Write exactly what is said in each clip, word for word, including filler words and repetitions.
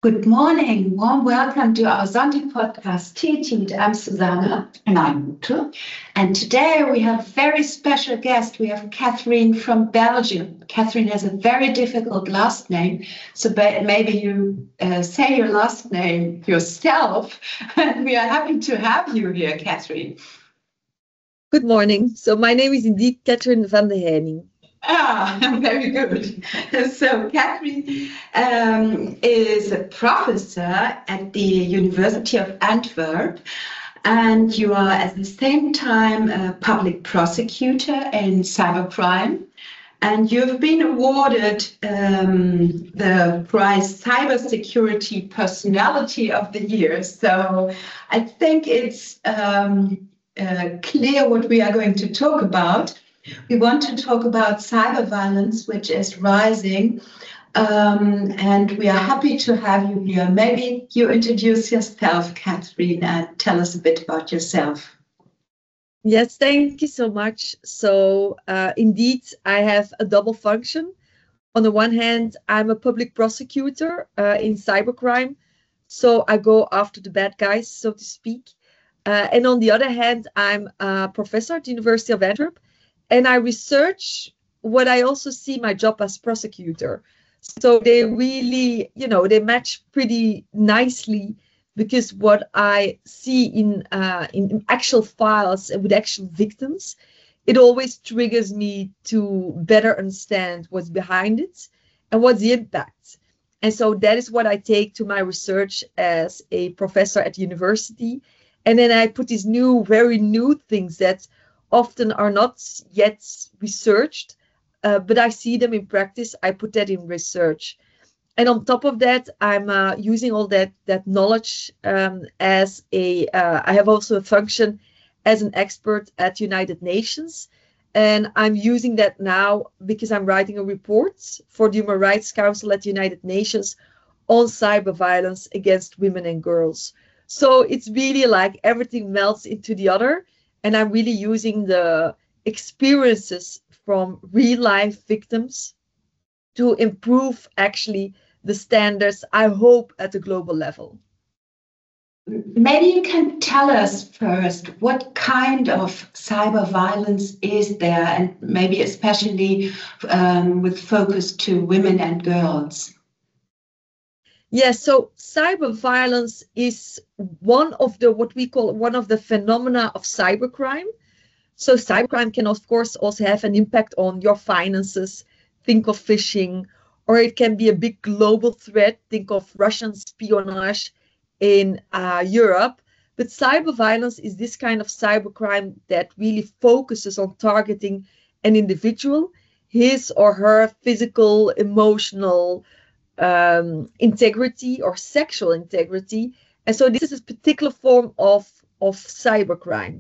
Good morning. Warm welcome to our Sunday podcast, Teaching. I'm Susanne. And I'm Ute. And today we have a very special guest. We have Catherine from Belgium. Catherine has a very difficult last name, so maybe you uh, say your last name yourself. And we are happy to have you here, Catherine. Good morning. So my name is indeed Catherine van de Heining. Ah, very good. So Catherine um, is a professor at the University of Antwerp, and you are at the same time a public prosecutor in cybercrime, and you've been awarded um, the prize Cybersecurity Personality of the Year. So I think it's um, uh, clear what we are going to talk about. We want to talk about cyber violence, which is rising, um, and we are happy to have you here. Maybe you introduce yourself, Catherine, and tell us a bit about yourself. Yes, thank you so much. So uh, indeed, I have a double function. On the one hand, I'm a public prosecutor uh, in cybercrime, so I go after the bad guys, so to speak. Uh, and on the other hand, I'm a professor at the University of Antwerp. And I research what I also see my job as prosecutor. So they really, you know, they match pretty nicely, because what I see in, uh, in actual files and with actual victims, it always triggers me to better understand what's behind it and what's the impact. And so that is what I take to my research as a professor at the university. And then I put these new, very new things that often are not yet researched, uh, but I see them in practice. I put that in research. And on top of that, I'm uh, using all that, that knowledge um, as a, uh, I have also a function as an expert at United Nations. And I'm using that now because I'm writing a report for the Human Rights Council at the United Nations on cyber violence against women and girls. So it's really like everything melts into the other. And I'm really using the experiences from real life victims to improve actually the standards, I hope, at the global level. Maybe you can tell us first what kind of cyber violence is there, and maybe especially um, with focus to women and girls. Yes, so cyber violence is one of the, what we call one of the phenomena of cybercrime. So cybercrime can, of course, also have an impact on your finances. Think of phishing, or it can be a big global threat. Think of Russian espionage in uh, Europe. But cyber violence is this kind of cybercrime that really focuses on targeting an individual, his or her physical, emotional, um integrity or sexual integrity. And so this is a particular form of of cybercrime.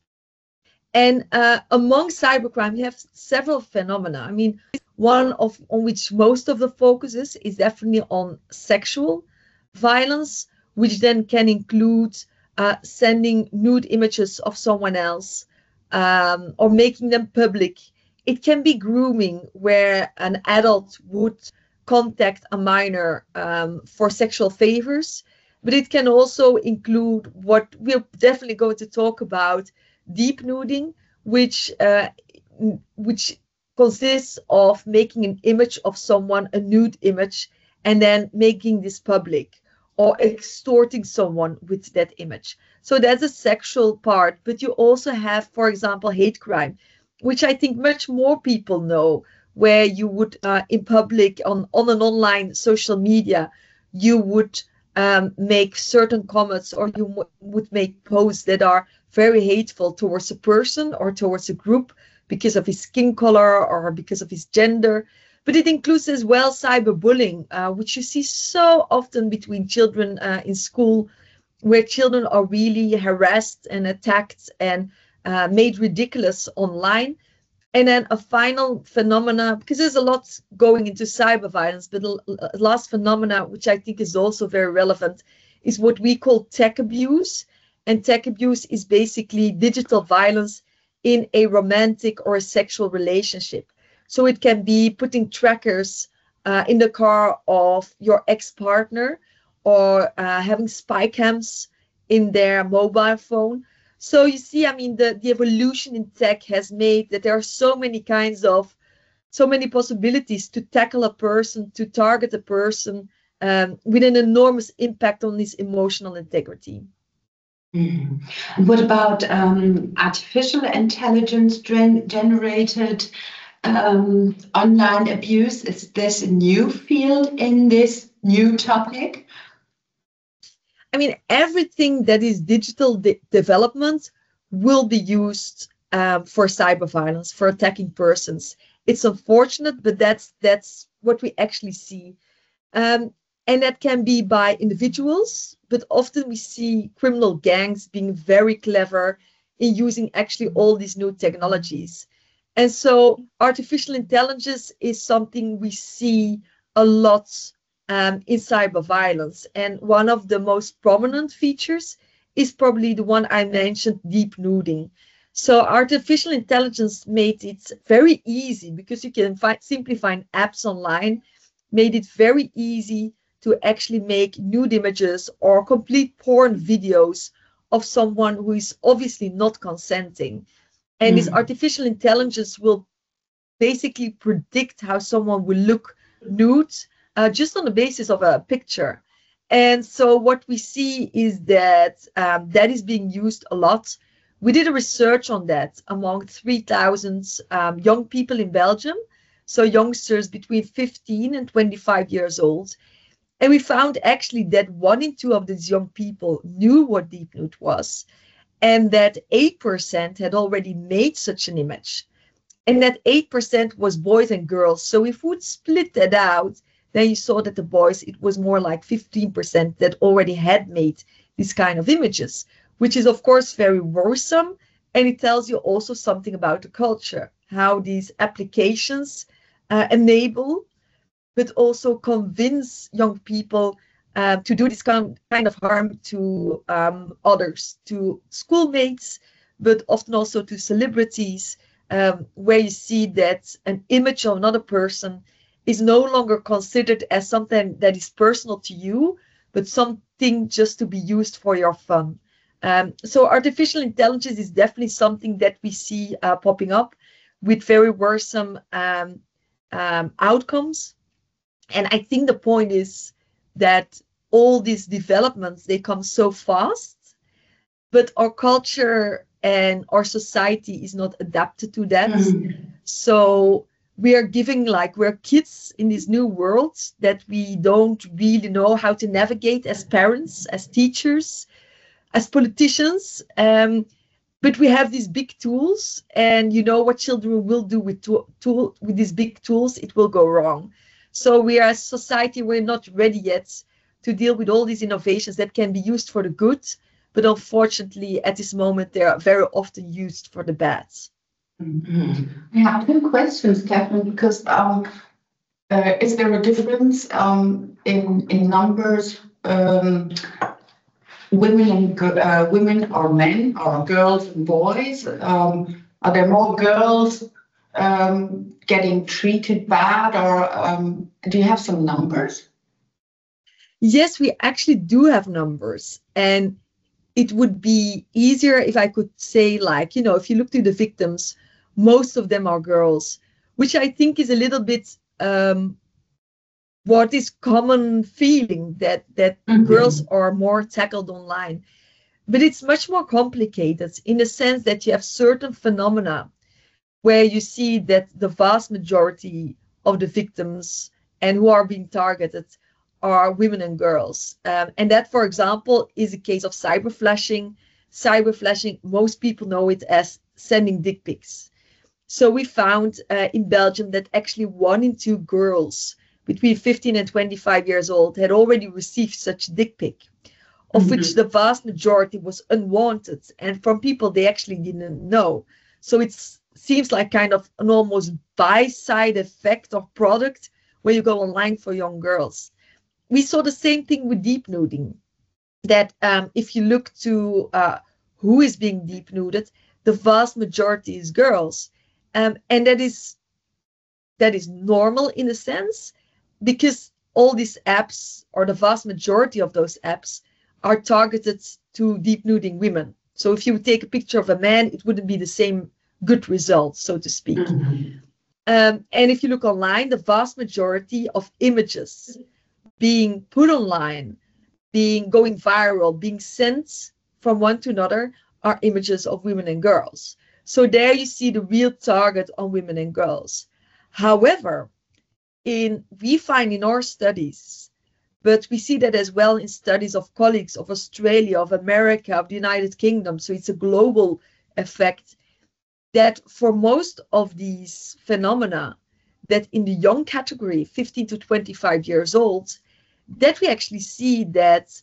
And uh, among cybercrime, you have several phenomena. I mean, one of on which most of the focus is is definitely on sexual violence, which then can include uh, sending nude images of someone else um, or making them public. It can be grooming, where an adult would contact a minor um, for sexual favors, but it can also include what we're definitely going to talk about, deep nuding, which uh, which consists of making an image of someone, a nude image, and then making this public or extorting someone with that image. So that's a sexual part, but you also have, for example, hate crime, which I think much more people know, where you would, uh, in public, on, on an online social media, you would um, make certain comments, or you w- would make posts that are very hateful towards a person or towards a group because of his skin color or because of his gender. But it includes as well cyberbullying, uh, which you see so often between children uh, in school, where children are really harassed and attacked and uh, made ridiculous online. And then a final phenomena, because there's a lot going into cyber violence, but the last phenomena, which I think is also very relevant, is what we call tech abuse. And tech abuse is basically digital violence in a romantic or a sexual relationship. So it can be putting trackers uh, in the car of your ex-partner, or uh, having spy cams in their mobile phone. So you see, I mean, the, the evolution in tech has made that there are so many kinds of, so many possibilities to tackle a person, to target a person um, with an enormous impact on his emotional integrity. Mm. And what about um, artificial intelligence gen generated um, online abuse? Is this a new field in this new topic? I mean, everything that is digital de development will be used um, for cyber violence, for attacking persons. It's unfortunate, but that's that's what we actually see. Um, and that can be by individuals, but often we see criminal gangs being very clever in using actually all these new technologies. And so artificial intelligence is something we see a lot um, in cyber violence. And one of the most prominent features is probably the one I mentioned, deep nuding. So artificial intelligence made it very easy because you can find, simply find apps online, made it very easy to actually make nude images or complete porn videos of someone who is obviously not consenting. And mm. this artificial intelligence will basically predict how someone will look nude uh, just on the basis of a picture. And so what we see is that um, that is being used a lot. We did a research on that among three thousand um, young people in Belgium, so youngsters between fifteen and twenty-five years old. And we found actually that one in two of these young people knew what deep nude was, and that eight percent had already made such an image, and that eight percent was boys and girls. So if we would split that out, then you saw that the boys, it was more like fifteen percent that already had made these kind of images, which is of course very worrisome. And it tells you also something about the culture, how these applications uh, enable, but also convince young people uh, to do this kind, kind of harm to um, others, to schoolmates, but often also to celebrities, um, where you see that an image of another person is no longer considered as something that is personal to you, but something just to be used for your fun. Um, so artificial intelligence is definitely something that we see uh, popping up with very worrisome um, um, outcomes. And I think the point is that all these developments, they come so fast, but our culture and our society is not adapted to that. Mm. So we are giving, like, we're kids in this new world that we don't really know how to navigate as parents, as teachers, as politicians. Um, but we have these big tools, and you know what children will do with tool, tool with these big tools, it will go wrong. So we are, as a society, we're not ready yet to deal with all these innovations that can be used for the good, but unfortunately at this moment they are very often used for the bad. Mm-hmm. I have two questions, Catherine, because um, uh, is there a difference um, in in numbers, um, women and uh, women or men, or girls and boys? Um, are there more girls um, getting treated bad, or um, do you have some numbers? Yes, we actually do have numbers, and it would be easier if I could say, like, you know, if you look to the victims, most of them are girls, which I think is a little bit um, what is common feeling, that that mm-hmm. girls are more tackled online. But it's much more complicated in the sense that you have certain phenomena where you see that the vast majority of the victims and who are being targeted are women and girls. Um, and that, for example, is a case of cyber flashing. Cyber flashing, most people know it as sending dick pics. So we found uh, in Belgium that actually one in two girls between fifteen and twenty-five years old had already received such dick pic, of mm-hmm. which the vast majority was unwanted and from people they actually didn't know. So it seems like kind of an almost buy-side effect or product when you go online for young girls. We saw the same thing with deep nuding, that um, if you look to uh, who is being deep nuded, the vast majority is girls. Um, and that is that is normal in a sense, because all these apps, or the vast majority of those apps, are targeted to deep nuding women. So if you would take a picture of a man, it wouldn't be the same good result, so to speak. Mm-hmm. Um, and if you look online, the vast majority of images being put online, being going viral, being sent from one to another, are images of women and girls. So there you see the real target on women and girls. However, in we find in our studies, but we see that as well in studies of colleagues of Australia, of America, of the United Kingdom, so it's a global effect, that for most of these phenomena, that in the young category, fifteen to twenty-five years old, that we actually see that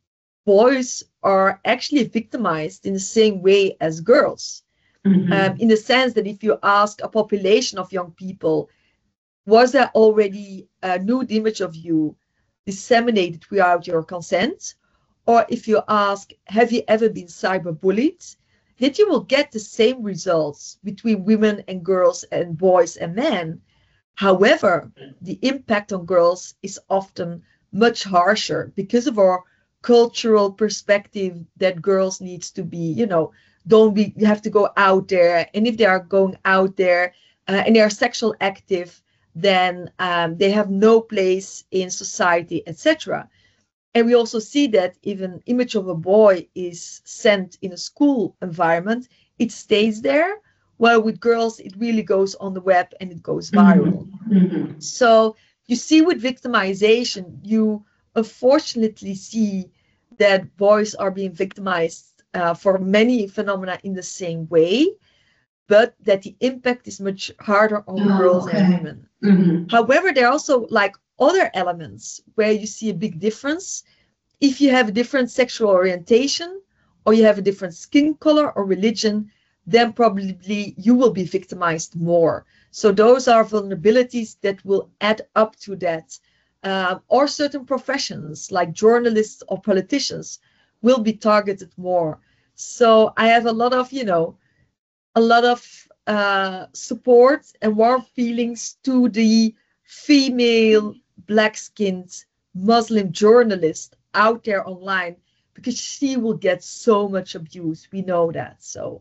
boys are actually victimized in the same way as girls. Mm-hmm. Um, in the sense that if you ask a population of young people, was there already a nude image of you disseminated without your consent? Or if you ask, have you ever been cyberbullied? That you will get the same results between women and girls and boys and men. However, the impact on girls is often much harsher because of our cultural perspective that girls needs to be, you know, don't be, you have to go out there. And if they are going out there uh, and they are sexual active, then um, they have no place in society, et cetera. And we also see that if an image of a boy is sent in a school environment, it stays there. While with girls, it really goes on the web and it goes viral. Mm-hmm. So you see with victimization, you unfortunately see that boys are being victimized uh, for many phenomena in the same way, but that the impact is much harder on oh, girls okay. and women. Mm-hmm. However, there are also like other elements where you see a big difference. If you have a different sexual orientation, or you have a different skin color or religion, then probably you will be victimized more. So those are vulnerabilities that will add up to that. Uh, or certain professions like journalists or politicians will be targeted more. So I have a lot of, you know, a lot of uh, support and warm feelings to the female black-skinned Muslim journalist out there online, because she will get so much abuse. We know that. So,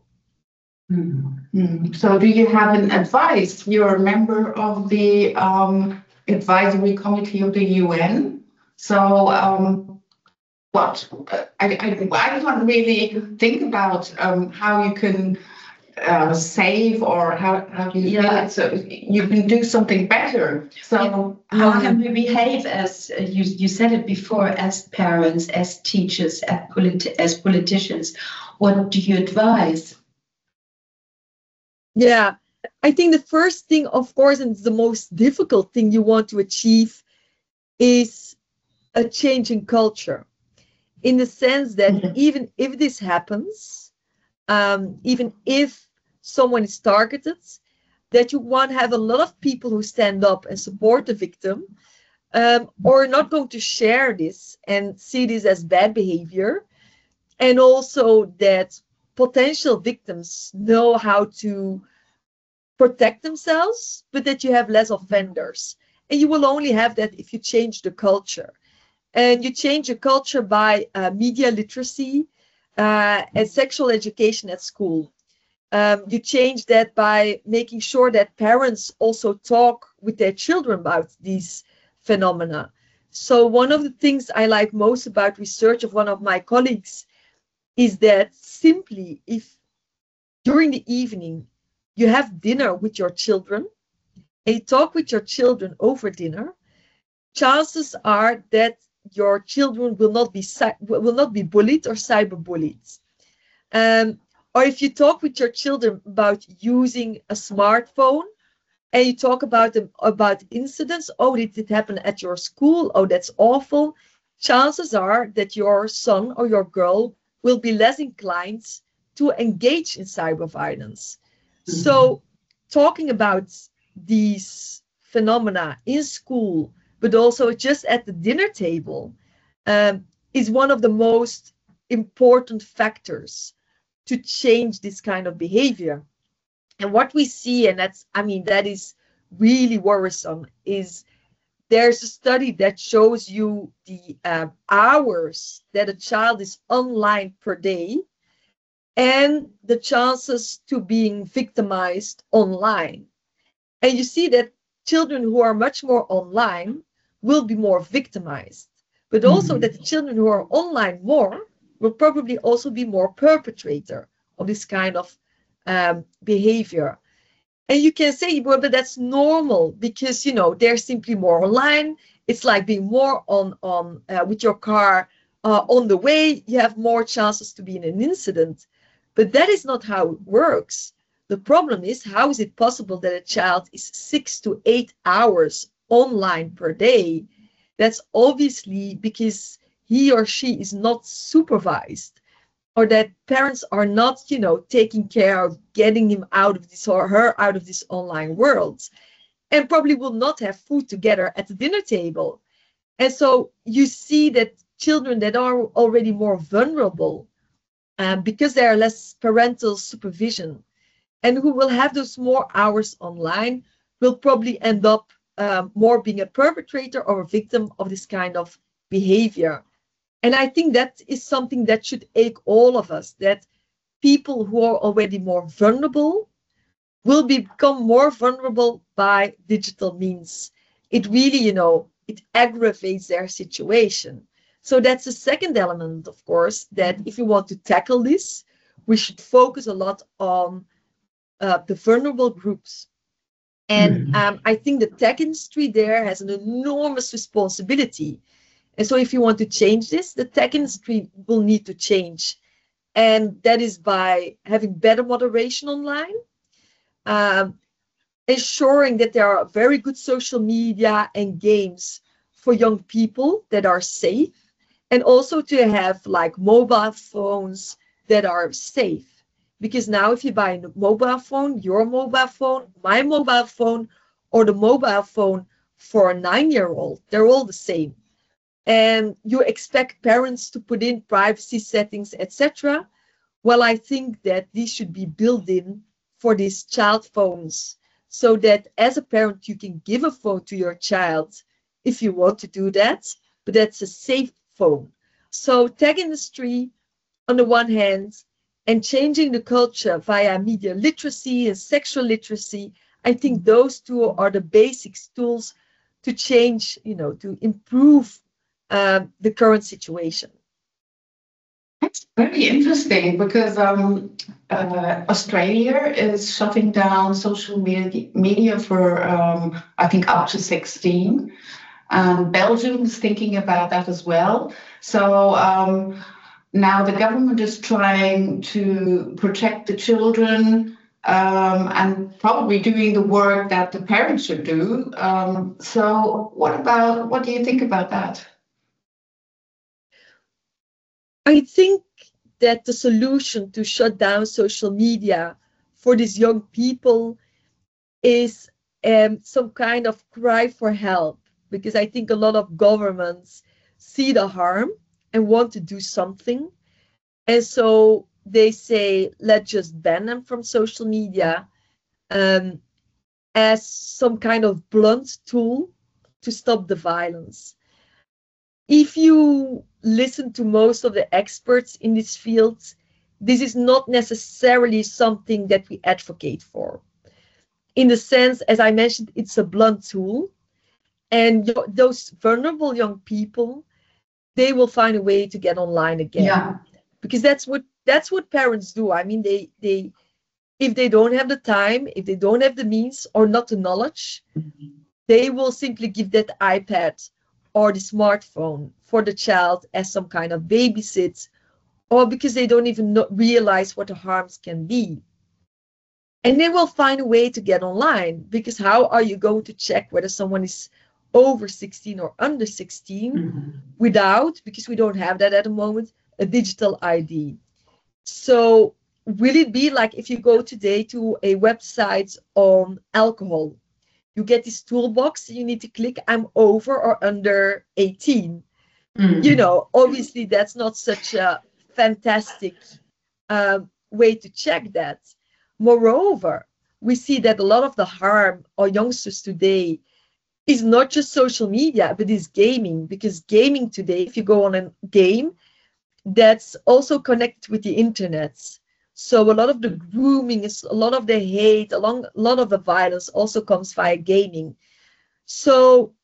mm-hmm. So do you have an advice? You're a member of the um, advisory committee of the U N. So um, what? I, I, I can't really think about um, how you can uh, save or how, how do you yeah. So you can do something better. So how um, can we behave as uh, you, you said it before, as parents, as teachers, as, politi- as politicians? What do you advise? Yeah, I think the first thing, of course, and the most difficult thing you want to achieve is a change in culture, in the sense that mm-hmm. even if this happens, um, even if someone is targeted, that you want to have a lot of people who stand up and support the victim, um, or not going to share this and see this as bad behavior, and also that potential victims know how to protect themselves, but that you have less offenders. And you will only have that if you change the culture. And you change the culture by uh, media literacy uh, and sexual education at school. Um, you change that by making sure that parents also talk with their children about these phenomena. So one of the things I like most about research of one of my colleagues is that simply if during the evening you have dinner with your children and you talk with your children over dinner, chances are that your children will not be will not be bullied or cyberbullied. Um, or if you talk with your children about using a smartphone and you talk about them about incidents, oh, did it happen at your school? Oh, that's awful. Chances are that your son or your girl will be less inclined to engage in cyber violence. Mm-hmm. So talking about these phenomena in school, but also just at the dinner table, um, is one of the most important factors to change this kind of behavior. And what we see, and that's, I mean, that is really worrisome, is there's a study that shows you the uh, hours that a child is online per day and the chances to being victimized online. And you see that children who are much more online will be more victimized, but also mm-hmm. that children who are online more will probably also be more perpetrator of this kind of um, behavior. And you can say, well, but that's normal because, you know, they're simply more online. It's like being more on, on uh, with your car uh, on the way. You have more chances to be in an incident. But that is not how it works. The problem is, how is it possible that a child is six to eight hours online per day? That's obviously because he or she is not supervised, or that parents are not, you know, taking care of getting him out of this or her out of this online world, and probably will not have food together at the dinner table. And so you see that children that are already more vulnerable, um, because there are less parental supervision, and who will have those more hours online, will probably end up um, more being a perpetrator or a victim of this kind of behavior. And I think that is something that should ache all of us, that people who are already more vulnerable will become more vulnerable by digital means. It really, you know, it aggravates their situation. So that's the second element, of course, that if you want to tackle this, we should focus a lot on uh, the vulnerable groups. And um, I think the tech industry there has an enormous responsibility. And so if you want to change this, the tech industry will need to change. And that is by having better moderation online, um, ensuring that there are very good social media and games for young people that are safe, and also to have like mobile phones that are safe. Because now if you buy a mobile phone, your mobile phone, my mobile phone, or the mobile phone for a nine-year-old, they're all the same. And you expect parents to put in privacy settings, et cetera. Well, I think that these should be built in for these child phones, so that as a parent, you can give a phone to your child if you want to do that, but that's a safe phone. So tech industry on the one hand, and changing the culture via media literacy and sexual literacy, I think those two are the basic tools to change, you know, to improve uh, the current situation. That's very interesting because um, uh, Australia is shutting down social media, media for, um, I think, up to sixteen. And Belgium is thinking about that as well. So um, now the government is trying to protect the children um, and probably doing the work that the parents should do. Um, so what about, what do you think about that? I think that the solution to shut down social media for these young people is um, some kind of cry for help, because I think a lot of governments see the harm and want to do something. And so they say, let's just ban them from social media um, as some kind of blunt tool to stop the violence. If you listen to most of the experts in this field, this is not necessarily something that we advocate for. In the sense, as I mentioned, it's a blunt tool. And those vulnerable young people, they will find a way to get online again. Yeah. Because that's what that's what parents do. I mean, they they if they don't have the time, if they don't have the means or not the knowledge, mm-hmm. they will simply give that iPad or the smartphone for the child as some kind of babysit, or because they don't even know, realize what the harms can be. And they will find a way to get online, because how are you going to check whether someone is over sixteen or under sixteen mm-hmm. without, because we don't have that at the moment, a digital I D. So will it be like if you go today to a website on alcohol, you get this toolbox, you need to click, I'm over or under eighteen. Mm-hmm. You know, obviously that's not such a fantastic um, way to check that. Moreover, we see that a lot of the harm our youngsters today is not just social media, but is gaming, because gaming today, if you go on a game, that's also connected with the internet. So a lot of the grooming, is a lot of the hate, a lot, a lot of the violence also comes via gaming. So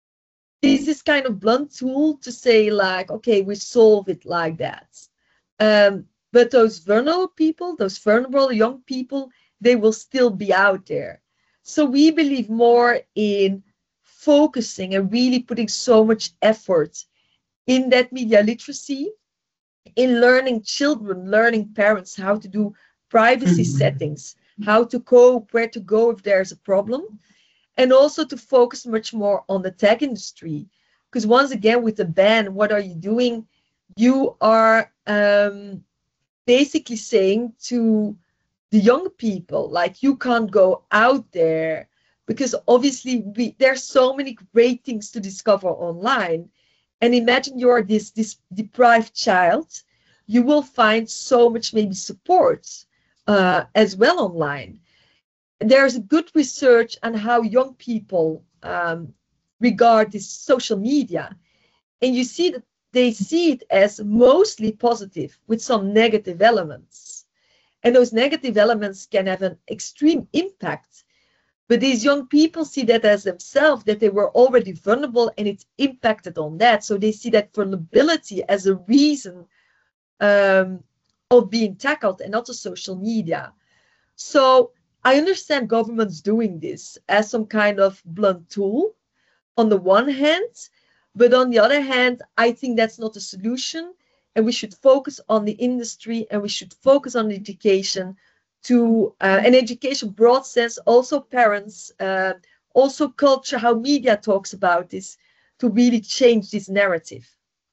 this is kind of blunt tool to say like, okay, we solve it like that. Um, but those vulnerable people, those vulnerable young people, they will still be out there. So we believe more in focusing and really putting so much effort in that media literacy, in learning children, learning parents how to do privacy mm-hmm. settings, how to cope, where to go if there's a problem, and also to focus much more on the tech industry. Because once again, with the ban, what are you doing? You are um, basically saying to the young people, like, you can't go out there, because obviously we, there's so many great things to discover online. And imagine you're this, this deprived child, you will find so much maybe support uh, as well online. There's good research on how young people um, regard this social media. And you see that they see it as mostly positive with some negative elements. And those negative elements can have an extreme impact. But these young people see that as themselves, that they were already vulnerable and it impacted on that. So they see that vulnerability as a reason um, of being tackled and not the social media. So I understand governments doing this as some kind of blunt tool on the one hand, but on the other hand, I think that's not a solution. And we should focus on the industry and we should focus on education to uh, an education broad sense, also parents, uh, also culture, how media talks about this, to really change this narrative.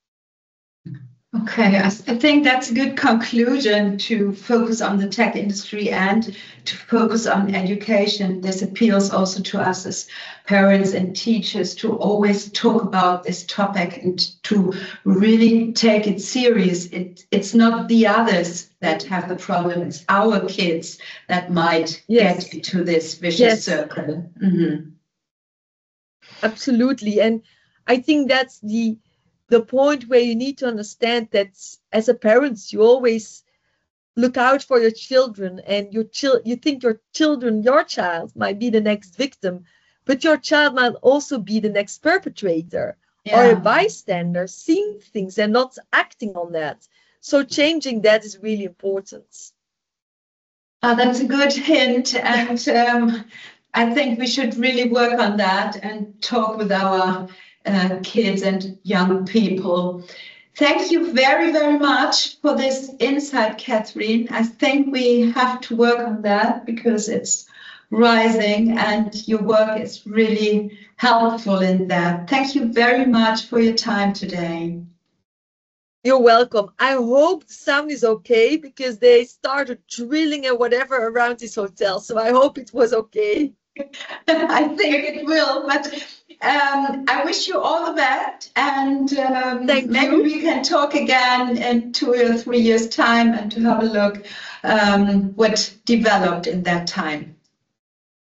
Okay, I think that's a good conclusion, to focus on the tech industry and to focus on education. This appeals also to us as parents and teachers to always talk about this topic and to really take it serious. It, it's not the others that have the problem, it's our kids that might yes. get into this vicious yes. circle. Mm-hmm. Absolutely. And I think that's the the point where you need to understand that as a parent, you always look out for your children, and your chil- you think your children, your child might be the next victim, but your child might also be the next perpetrator yeah. or a bystander, seeing things and not acting on that. So changing that is really important. Uh, that's a good hint. And um, I think we should really work on that and talk with our Uh, kids and young people. Thank you very, very much for this insight, Catherine. I think we have to work on that because it's rising and your work is really helpful in that. Thank you very much for your time today. You're welcome. I hope the sound is okay because they started drilling and whatever around this hotel. So I hope it was okay. I think it will, but um, I wish you all the best, and um, maybe you. we can talk again in two or three years' time and to have a look um, what developed in that time.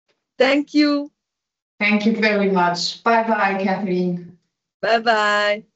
Thank you. Thank you very much. Bye-bye, Catherine. Bye-bye.